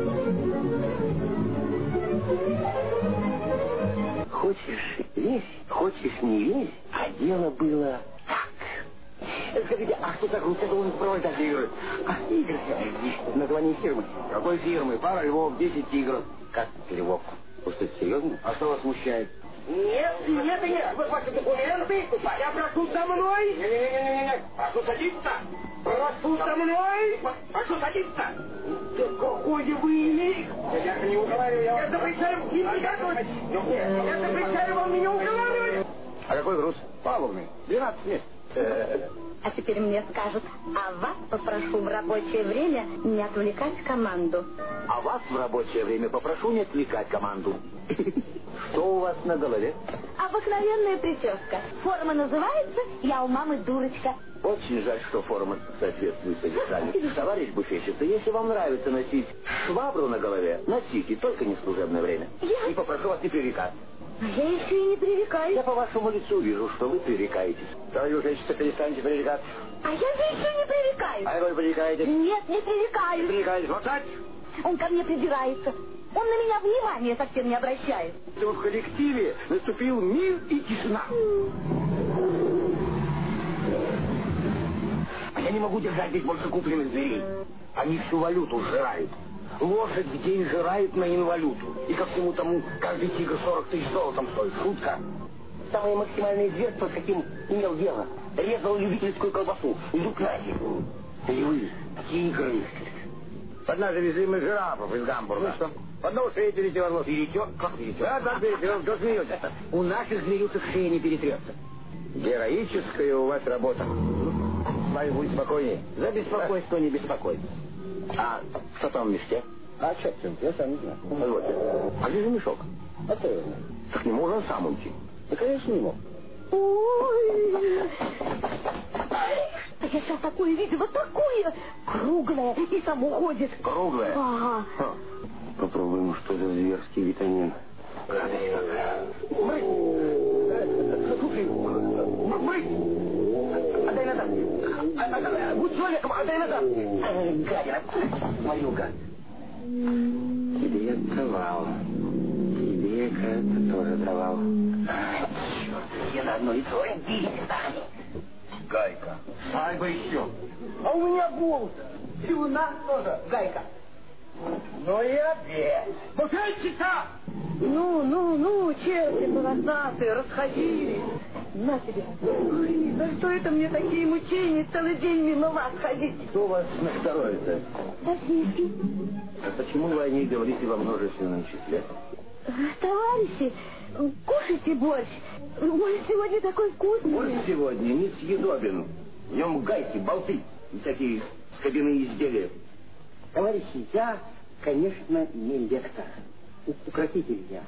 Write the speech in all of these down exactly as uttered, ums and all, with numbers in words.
Хочешь верь, хочешь не верь, а дело было так. Скажите, а что так это он проводить игры? А, игры? Название фирмы. Какой фирмы? Пара львов, десять тигров. Как львов? Вы что, серьезно? А что вас смущает? Нет, нет, нет. Вот ваши документы. Я прошу со мной. Не-не-не-не-не. Прошу садиться. Прошу со мной. Прошу садиться. Да какой вы? Я не уговариваю. Я запрещаю. Я запрещаю вам меня уговаривать. А какой груз? Палубный. двенадцать мест. А теперь мне скажут, а вас попрошу в рабочее время не отвлекать команду. А вас в рабочее время попрошу не отвлекать команду. Что у вас на голове? Обыкновенная прическа. Форма называется «Я у мамы дурочка». Очень жаль, что форма соответствует содержанию. Товарищ буфетчица, если вам нравится носить швабру на голове, носите, только не в служебное время. Я... И попрошу вас не пререкаться. А я еще и не пререкаюсь. Я по вашему лицу вижу, что вы пререкаетесь. Товарищ буфетчица, перестаньте пререкаться. А я же еще не пререкаюсь. А вы пререкаетесь? Нет, не пререкаюсь. Не пререкаетесь. Вот так. Он ко мне придирается. Он на меня внимания совсем не обращает. В коллективе наступил мир и тишина. А я не могу держать здесь больше купленных зверей. Они всю валюту сжирают. Лошадь в день жирает на инвалюту. И ко всему тому каждый тигр сорок тысяч золотом стоит. Шутка. Самое максимальное зверство, с каким имел дело. Резал любительскую колбасу. Вдруг нафиг. Львы, тигры. Однажды везли мы жирафов из Гамбурга. Ну что? Одного шею перетерла. Перетер? Как перетер? Да, так перетер. Что смеетесь? У наших зверюшек шея не перетрется. Героическая у вас работа. С вами будет спокойнее. За беспокойство не беспокойтесь. А что там в мешке? А что там? Я сам не знаю. Позвольте. А где же мешок? А что я знаю? Так не может он сам уйти. Да, конечно, не мог. Ой! Я сейчас такое видела, такое! Круглое, и само ходит. Круглое? Ага. Ха. Попробуем, что за зверский витамин. Гадость какая. Брысь! Слушай, брысь! Отдай назад! Будь человеком, отдай назад! Гадина! Марюка! Тебе провал. Тебе, кажется, тоже провал. Черт, все на одно лицо. Иди, встань! Гайка. Ай бы еще. А у меня голос. И у нас тоже гайка. Ну и обед. Буфетчица! Ну, ну, ну, черти полосатые, расходились. На тебе. Ой, за что это мне такие мучения целый день мимо вас ходить? Что у вас на здоровье-то? Соседи. А почему вы о ней говорите во множественном числе? Товарищи, кушайте борщ. Борщ сегодня такой вкусный. Борщ сегодня несъедобен. В нем гайки, болты и всякие скобяные изделия. Товарищи, я, конечно, не лектор. Укротитель я.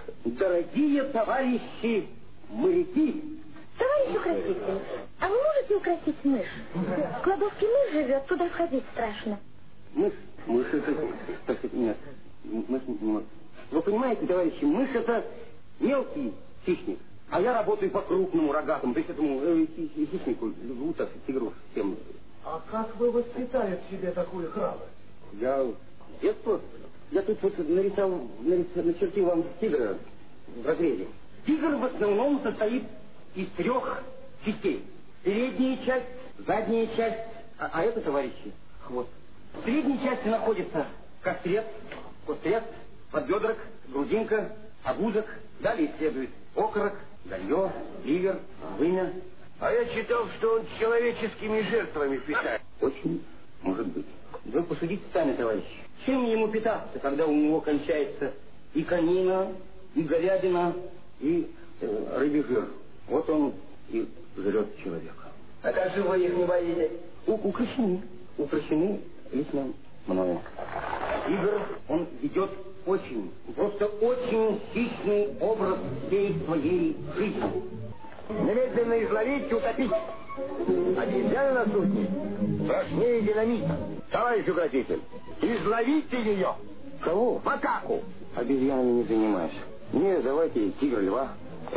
Дорогие товарищи моряки. Товарищ укротитель, а вы можете укротить мышь? В кладовке мышь живет, туда сходить страшно. Мышь? Мышь это... Так сказать, нет. Мышь не может. Вы понимаете, товарищи, мышь это мелкий хищник. А я работаю по крупному, рогатому. То есть этому э, хищнику, льву, так сказать, тигру, всем. А как вы воспитали в себе такую храбрость? Я с детства... Я тут вот нарисовал, нарисовал, начертил вам тигра в разрезе. Тигр в основном состоит из трех частей. Передняя часть, задняя часть, а, а это, товарищи, хвост. В средней части находится кострец, кострец, подбедрок, грудинка, обузок. Далее следует окорок, галье, ливер, вымя. А я читал, что он человеческими жертвами питает. Очень может быть. Вы посудите сами, товарищи. Чем ему питаться, когда у него кончается и конина, и говядина, и э, рыбий жир? Вот он и жрет человека. А как же вы их не боитесь? У, укрощены. Укрощены лично мною. Тигр, он ведет очень, просто очень хищный образ всей своей жизни. Немедленно изловить и утопить. Обезьяна на судне страшнее динамита. Товарищ укротитель, изловите ее. Кого? Макаку. Обезьянами не занимаюсь. Не, давайте тигра, льва,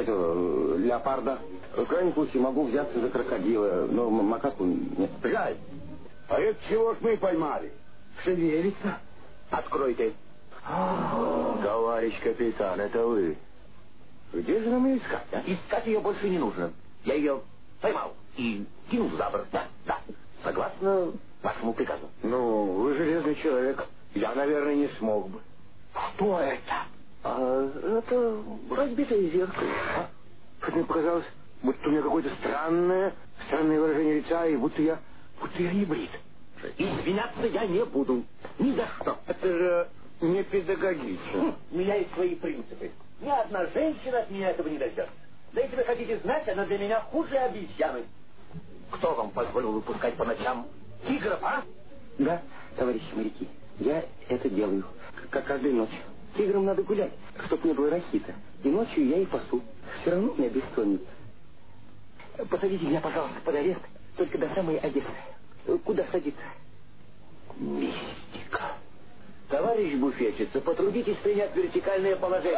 этого леопарда. В крайнем случае могу взяться за крокодила, но макаку нет. Жаль. А это чего ж мы поймали? Шевелится. Откройте. Товарищ капитан, это вы. Где же нам ее искать, а? Искать ее больше не нужно. Я ее поймал и кинул за борт. Да, да. Согласно вашему приказу. Ну, вы железный человек. Я, наверное, не смог бы. Что это? А, это разбитое зеркало. А? Мне показалось, будто у меня какое-то странное, странное выражение лица, и будто я, будто я не брит. Извиняться я не буду. Ни за что. Это же не педагогично. У меня есть свои принципы. Ни одна женщина от меня этого не дождется. Да если вы хотите знать, она для меня хуже обезьяны. Кто вам позволил выпускать по ночам тигров, а? Да, товарищи моряки, я это делаю. Как каждую ночь. Тиграм надо гулять, чтоб не было рахита. И ночью я и пасу. Все равно меня бессонница. Посадите меня, пожалуйста, под арест, только до самой Одессы. Куда садиться? Мистика. Товарищ буфетчица, потрудитесь принять вертикальное положение.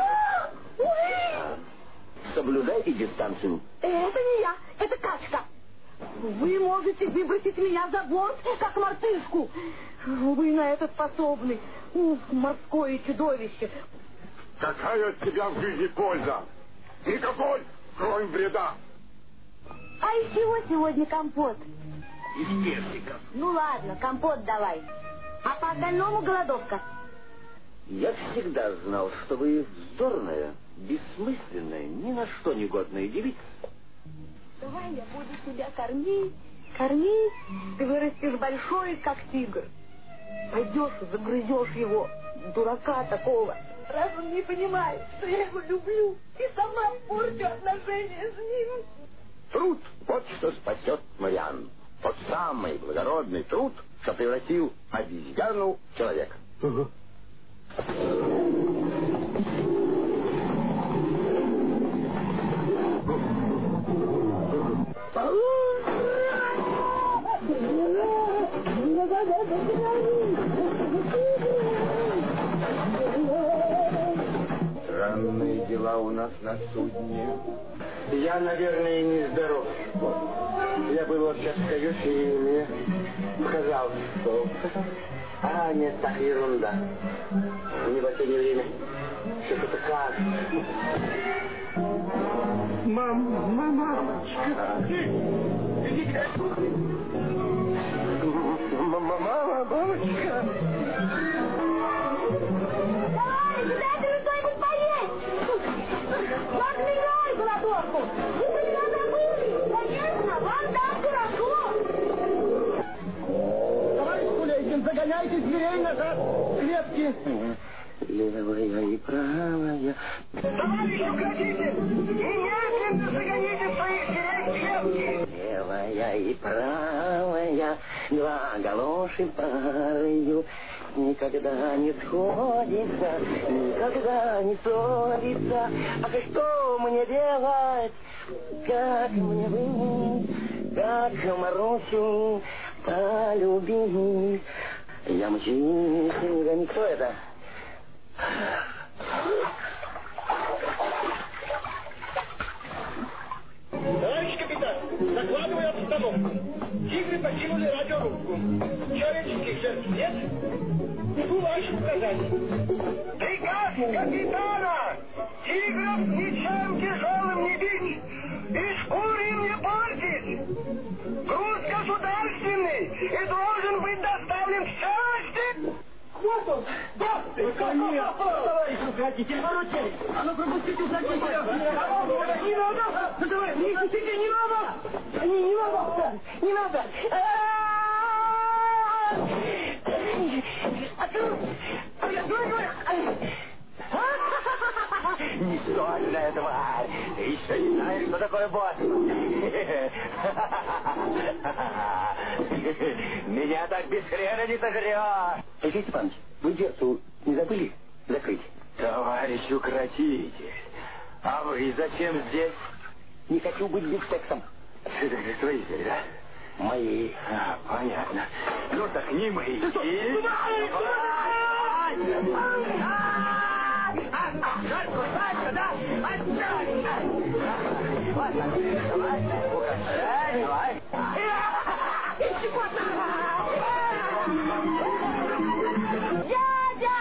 Соблюдайте дистанцию. Это не я, это Качка. Вы можете выбросить меня за борт, как мартышку. Вы на это способны. Ух, морское чудовище. Какая от тебя в жизни польза? Никакой, кроме вреда. А из чего сегодня компот? Из персиков. Ну ладно, компот давай. А по остальному голодовка. Я всегда знал, что вы вздорная, бессмысленная, ни на что негодная девица. Давай я буду тебя кормить, кормить. Ты вырастешь большой, как тигр. Пойдешь и загрызешь его, дурака такого. Раз он не понимает, что я его люблю, и сама порчу отношения с ним. Труд, вот что спасет Марианну. Тот самый благородный труд, что превратил обезьяну в человека. Угу. Странные дела у нас на судне. Я, наверное, не здоров. Я был вот сейчас в каюте, и мне показалось, что... А, нет, так ерунда. Мне в последнее время что-то кажется. Мам, мамочка. Идите. Мама, мамочка. Давай, дайте что-нибудь поесть. Отменяй голодовку. Вы меня забыли. Конечно, вам так хорошо. Товарищ Кулейкин, загоняйте зверей назад. Клетки. Левая и правая. Товарищ, укротите! Немедленно загоните своих зверей в клетки. Левая и правая, два галоши парою, никогда не сходится, никогда не ссорится. А что мне делать? Как мне быть? Как Марусю полюбить? Я мучаюсь, никто это... Товарищ капитан, докладываю обстановку. Тигры покинули радиорубку. Человеческих жертв нет. Жду ваших указаний. Приказ капитана! Тигров ничем тяжелым не бить! И шкуры им не портить! Груз государственный и должен быть доставлен в целости! Вот он! Да! Наконец! Товарищ руководитель, выручай! А ну пропустите, уходите! Не надо! Давай, не ищите, не надо! Не, не надо! Не надо! Не стольная тварь! Ты еще не знаешь, что такое босс! Меня так без хрена не сожрешь! Алексей Степанович, вы дверцу не забыли закрыть? Товарищ укротитель, а вы зачем здесь? Не хочу быть бифштексом. Твои звери, да? Мои. А, понятно. Ну так не мои. Ты что? Жарко, жарко, да? Ладно, давай, угощай, давай. Дядя!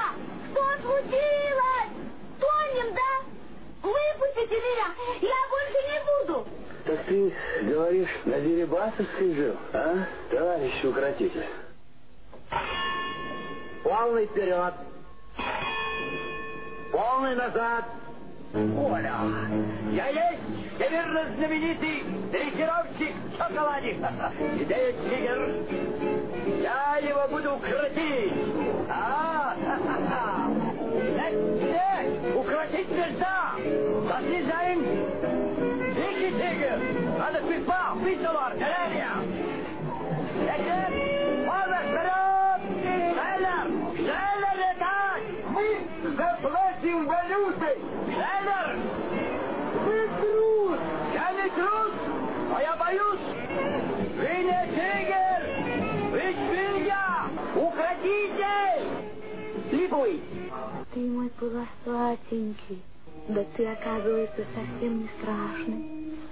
Пустите меня! Я больше не буду! Так ты, говоришь, на Дерибасовской жил, а, товарищ укротитель? Полный вперед! Полный назад! Оля, я есть всемирно знаменитый дрессировщик шоколадик. Идея Тигр. Я его буду укротить. А, ха-ха-ха. Нет, укротить нельзя. Заслезаем. Дикий Тигр. Надо пипа, пистолу, артиллерия. Летит. Полно вперед. Шейлер, Шейлер летать. Мы заплатим валютой. Шейлер! Вы трус! Я не трус, а я боюсь! Вы не тигр! Вы свинья! Уходите! Липуй! Ты мой полосатенький. Да ты, оказывается, совсем не страшный.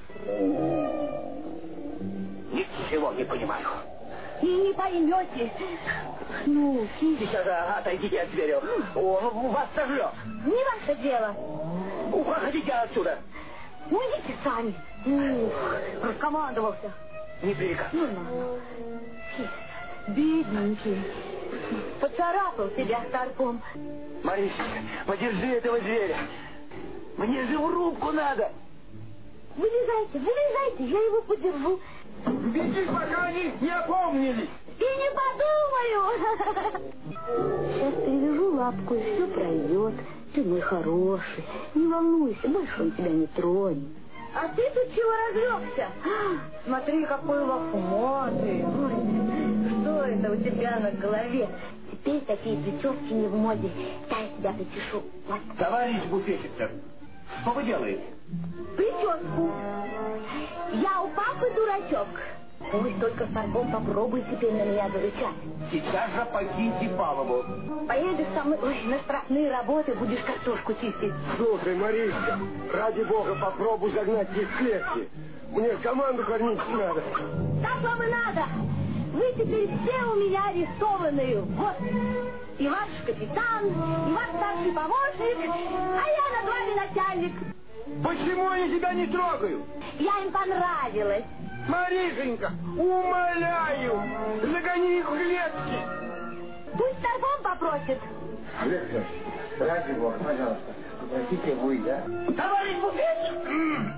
Ничего не понимаю. И не поймете. Ну, Сейчас отойдите от зверя. Он вас сожрет. не ваше дело. Уходите отсюда. Ну, идите сами. Ух, раскомандовался. Не пререкаться. Ну, ну. Бедненький. Поцарапал тебя старпом. Марисечка, подержи этого зверя. Мне же в рубку надо. Вылезайте, вылезайте, я его подержу. Беги, пока они не опомнились. И не подумаю. Сейчас перевяжу лапку, и все пройдет. Ты мой хороший. Не волнуйся, больше он тебя не тронет. А ты тут чего разлегся? Смотри, какой лохматый. Ой, что это у тебя на голове? Теперь такие прически не в моде. Дай я тебя причешу. Вот. Товарищ буфетчица, что вы делаете? Прическу. Я у папы дурачок. Пусть только старпом попробуй теперь на меня зарычать. Сейчас же покиньте палубу. Поедешь со мной, ой, на штрафные работы, будешь картошку чистить. Слушай, Маришка, ради бога, попробуй загнать их в клетки. Мне команду кормить надо. Так вам и надо. Вы теперь все у меня арестованные. Вот. И ваш капитан, и ваш старший помощник, а я над вами начальник. Почему они тебя не трогают? Я им понравилась. Маришенька, умоляю, загони их в клетки. Пусть старпом попросит. Олег Федорович, ради бога, пожалуйста, попросите вы, да? Товарищ буфетчик!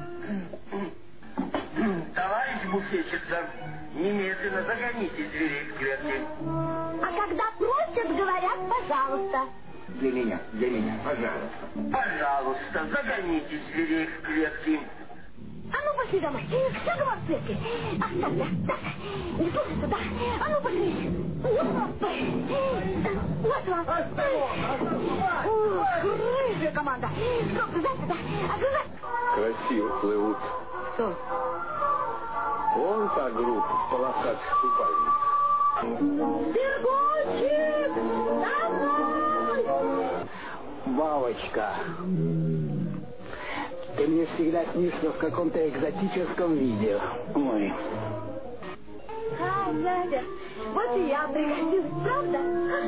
Товарищ буфетчица, немедленно загоните зверей в клетки. А когда просят, говорят, пожалуйста. Для меня, для меня, пожалуйста. Пожалуйста, загоните зверей в клетки. А ну пошли домой. Все дома в церкви. А, так, да, так. Не слушай сюда. А ну пошли. Вот вам. Ух, рыжая команда. Стоп, грызай сюда. Огрызай. Красиво плывут. Что? Вон та группа в полосатых купальниках. Сергочек! Домой! Бабочка, ты мне всегда снишься в каком-то экзотическом виде. Ой. А, Надя, вот и я пригодилась, правда?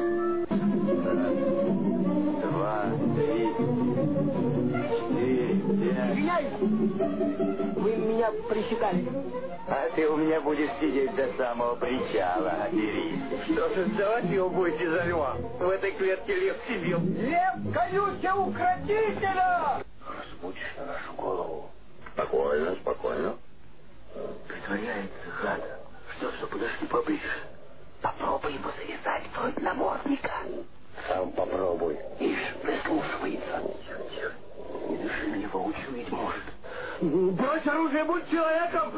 Два, три, четыре, пять. Извиняюсь, вы меня присчитали. А ты у меня будешь сидеть до самого причала, Ирис. Что же сдавать его будете за льва? В этой клетке лев сидел. Лев колючий укротителя! Разбудишь на нашу голову. Спокойно, спокойно. Притворяется гад. Что, что, подошли поближе. Попробуй ему завязать вроде намордника. Сам попробуй. Ишь, прислушивается. Тихо, тихо. Не дыши на него, учуять может. Брось оружие, будь человеком!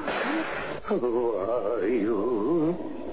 Ваю.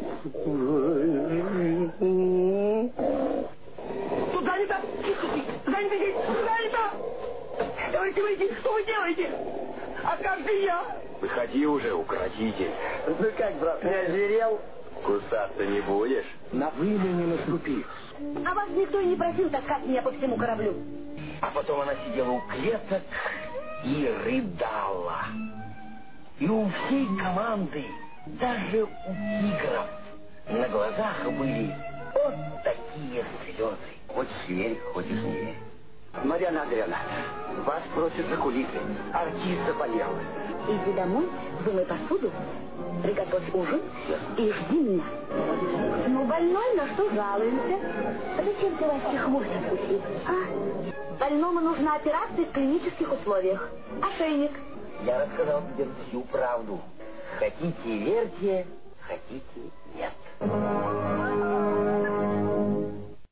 Туда не так! Туда не беги! Туда не так! Давайте выйти! Что вы делаете? А как же я? Выходи уже, укротитель. Ну как, брат, не озверел? Кусаться не будешь? На вымя не наступи. А вас никто и не просил таскать меня по всему кораблю. А потом она сидела у клеток и рыдала. И у всей команды, даже у тигров, на глазах были вот такие слезы. Хоть зверь, хоть зверь. Марьяна Андреевна, вас просят за кулисы. Артист заболел. Иди домой, вымой посуду, приготовь ужин и жди меня. Ну, больной, на что жалуемся? Зачем ты Ваське хвост откусил? А? Больному нужна операция в клинических условиях. Ошейник. Я рассказал тебе всю правду. Хотите верьте, хотите нет.